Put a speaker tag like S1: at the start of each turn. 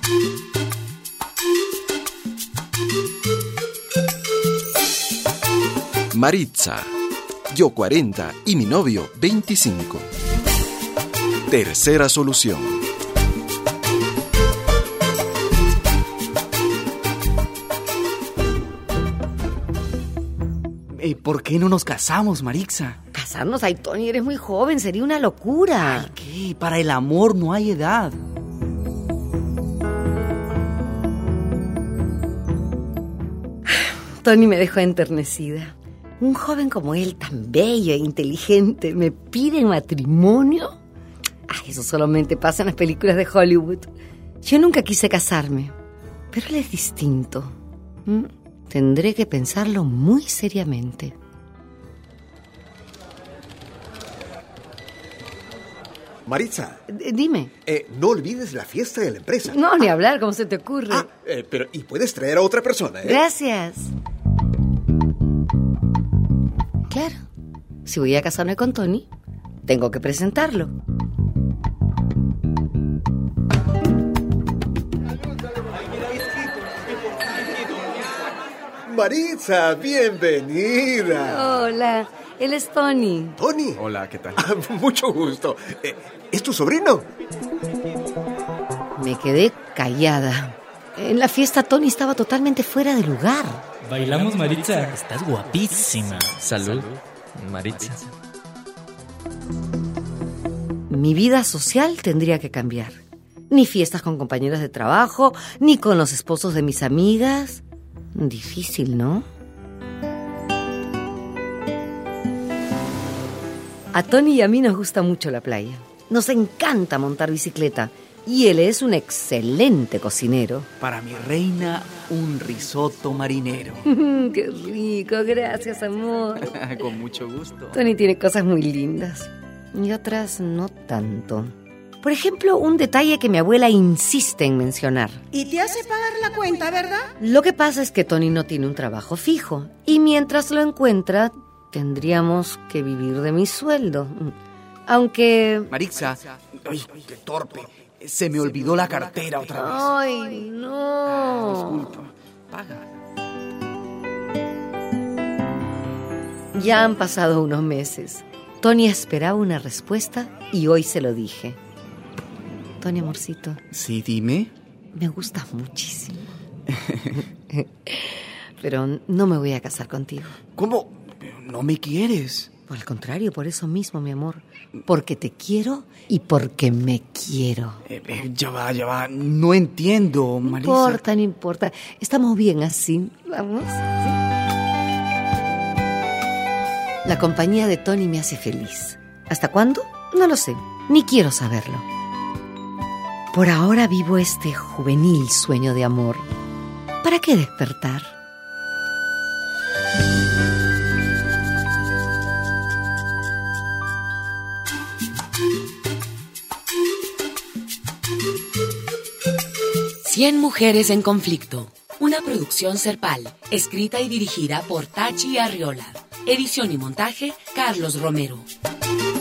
S1: Maritza, yo 40 y mi novio 25. Tercera solución.
S2: ¿Por qué no nos casamos, Maritza?
S3: ¿Casarnos? Ay, Tony, eres muy joven, sería una locura.
S2: Ay, ¿qué? Para el amor no hay edad.
S3: Tony me dejó enternecida. Un joven como él, tan bello e inteligente, ¿me pide matrimonio? Ay, eso solamente pasa en las películas de Hollywood. Yo nunca quise casarme, pero él es distinto. Tendré que pensarlo muy seriamente.
S4: Maritza.
S3: Dime.
S4: No olvides la fiesta de la empresa.
S3: No, ni hablar, ¿cómo se te ocurre?
S4: Pero y puedes traer a otra persona, ¿eh?
S3: Gracias. Claro, si voy a casarme con Tony, tengo que presentarlo.
S4: Maritza, bienvenida.
S3: Hola, él es Tony.
S4: ¿Tony?
S1: Hola, ¿qué tal?
S4: Mucho gusto. ¿Es tu sobrino?
S3: Me quedé callada. En la fiesta Tony estaba totalmente fuera de lugar.
S5: ¿Bailamos, Maritza?
S6: Estás guapísima.
S5: Salud, Maritza.
S3: Mi vida social tendría que cambiar. Ni fiestas con compañeros de trabajo, ni con los esposos de mis amigas. Difícil, ¿no? A Tony y a mí nos gusta mucho la playa. Nos encanta montar bicicleta. Y él es un excelente cocinero.
S2: Para mi reina, un risotto marinero.
S3: ¡Qué rico! Gracias, amor.
S2: Con mucho gusto.
S3: Tony tiene cosas muy lindas. Y otras no tanto. Por ejemplo, un detalle que mi abuela insiste en mencionar.
S7: Y te hace pagar la cuenta, ¿verdad?
S3: Lo que pasa es que Tony no tiene un trabajo fijo. Y mientras lo encuentra, tendríamos que vivir de mi sueldo. Aunque...
S2: Maritza, ay, qué torpe. Se me olvidó la cartera otra vez.
S3: ¡Ay, no!
S2: Disculpa, paga.
S3: Ya han pasado unos meses. Tony esperaba una respuesta y hoy se lo dije. Tony, amorcito.
S2: Sí, dime.
S3: Me gustas muchísimo. Pero no me voy a casar contigo.
S2: ¿Cómo? ¿No me quieres?
S3: Por el contrario, por eso mismo, mi amor. Porque te quiero y porque me quiero.
S2: Ya va. No entiendo, Maritza.
S3: No importa. Estamos bien así. Vamos. ¿Sí? La compañía de Tony me hace feliz. ¿Hasta cuándo? No lo sé. Ni quiero saberlo. Por ahora vivo este juvenil sueño de amor. ¿Para qué despertar?
S8: Cien mujeres en conflicto. Una producción Serpal, escrita y dirigida por Tachi Arriola. Edición y montaje, Carlos Romero.